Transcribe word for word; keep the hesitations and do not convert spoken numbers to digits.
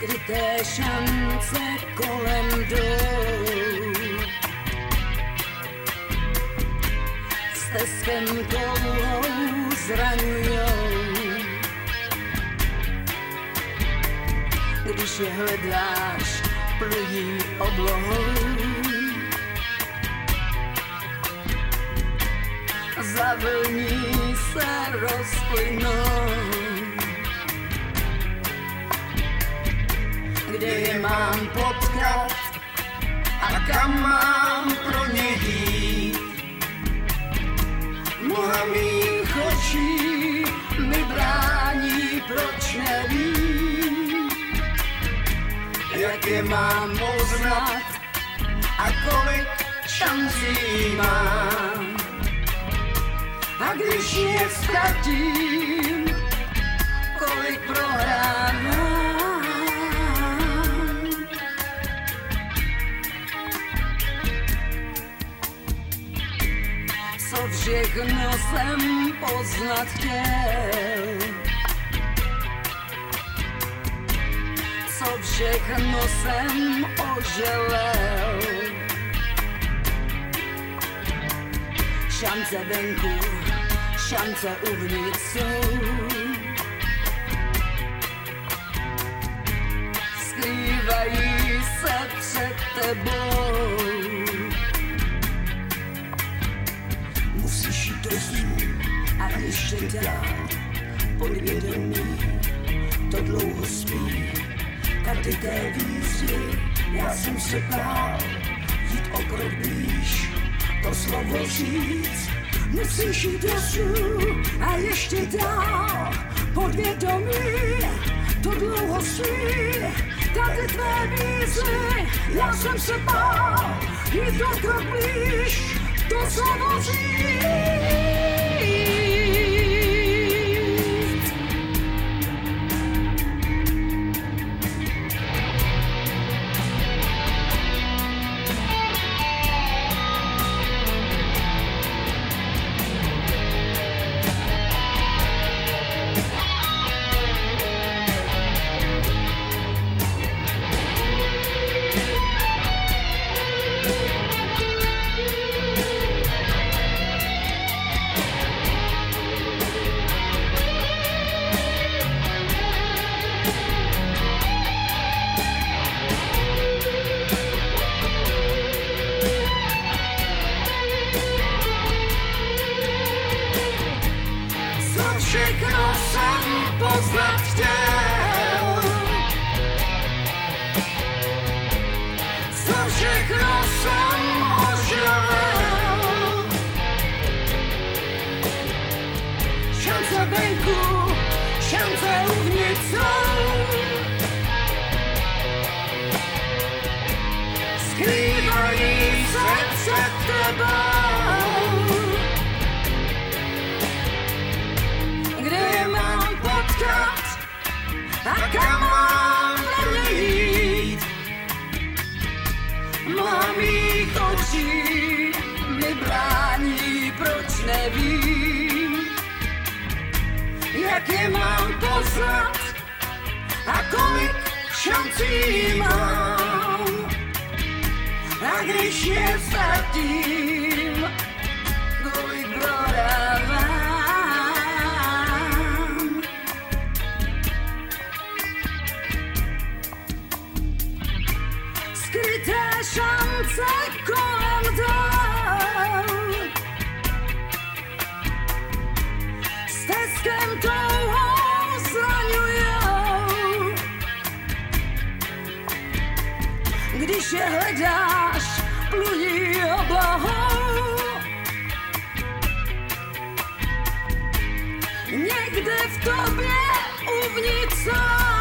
skryté šance kolem jdou. Stezkem dlouhou zraňujou. Když je hledáš, plují oblohou. Zavlní se rozplynou. Kde je mám potkat a kam mám pro ně jít? Mlha mých očí mi brání, proč nevím, jak je mám poznat a kolik šancí mám. A když je ztratím, kolik prohrávám. Co všechno jsem poznat chtěl, co všechno jsem oželel. Šance venku, šance uvnitř jsou. Skrývají se před tebou. Musíš jít do zů a ještě dál. Podvědomí to dlouho spí. Karty té výzvy, já jsem se bál jít o krok blíž, to slovo říct. Musíš jít do zů a ještě dál. Podvědomí to dlouho spí. Tady tvé výzvy, já jsem se bál jít o krok blíž, to slovo říct. Všechno jsem poznat chtěl, co všechno jsem oželel. Šance venku, šance uvnitř jsou. Skrývají se před tebou. A kam mám na mě jít? Mlha mých očí mi brání, proč nevím, jak je mám poznat a kolik šancí mám. A když je ztratím, kolik prohrávám. Skryté šance kolem jdou. Stezkem touhou zraňujou. Když je hledáš, plují oblohou. Někde v tobě uvnitř jsou.